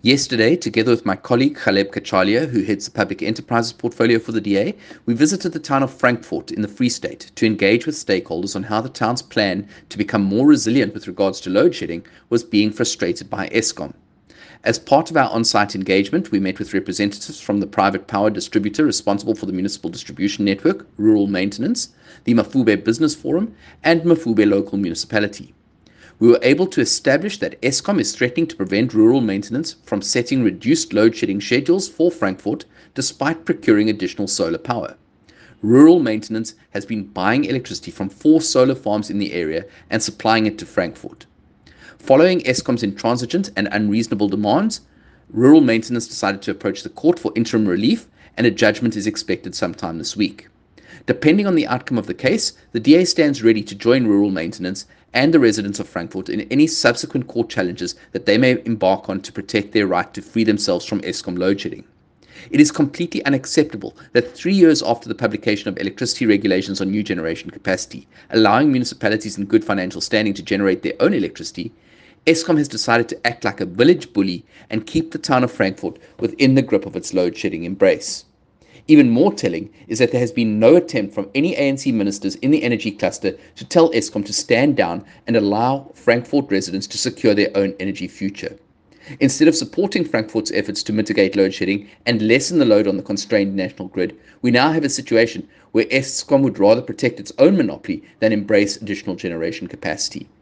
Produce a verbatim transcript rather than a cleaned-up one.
Yesterday, together with my colleague Khaleb Kachalia, who heads the public enterprises portfolio for the D A, we visited the town of Frankfurt in the Free State to engage with stakeholders on how the town's plan to become more resilient with regards to load shedding was being frustrated by Eskom. As part of our on site engagement, we met with representatives from the private power distributor responsible for the municipal distribution network, Rural Maintenance, the Mafube Business Forum, and Mafube Local Municipality. We were able to establish that Eskom is threatening to prevent Rural Maintenance from setting reduced load shedding schedules for Frankfurt despite procuring additional solar power. Rural Maintenance has been buying electricity from four solar farms in the area and supplying it to Frankfurt. Following Eskom's intransigent and unreasonable demands, Rural Maintenance decided to approach the court for interim relief, and a judgment is expected sometime this week. Depending on the outcome of the case, the D A stands ready to join Rural Maintenance and the residents of Frankfurt in any subsequent court challenges that they may embark on to protect their right to free themselves from Eskom load shedding. It is completely unacceptable that three years after the publication of electricity regulations on new generation capacity, allowing municipalities in good financial standing to generate their own electricity, Eskom has decided to act like a village bully and keep the town of Frankfurt within the grip of its load shedding embrace. Even more telling is that there has been no attempt from any A N C ministers in the energy cluster to tell Eskom to stand down and allow Frankfurt residents to secure their own energy future. Instead of supporting Frankfurt's efforts to mitigate load shedding and lessen the load on the constrained national grid, we now have a situation where Eskom would rather protect its own monopoly than embrace additional generation capacity.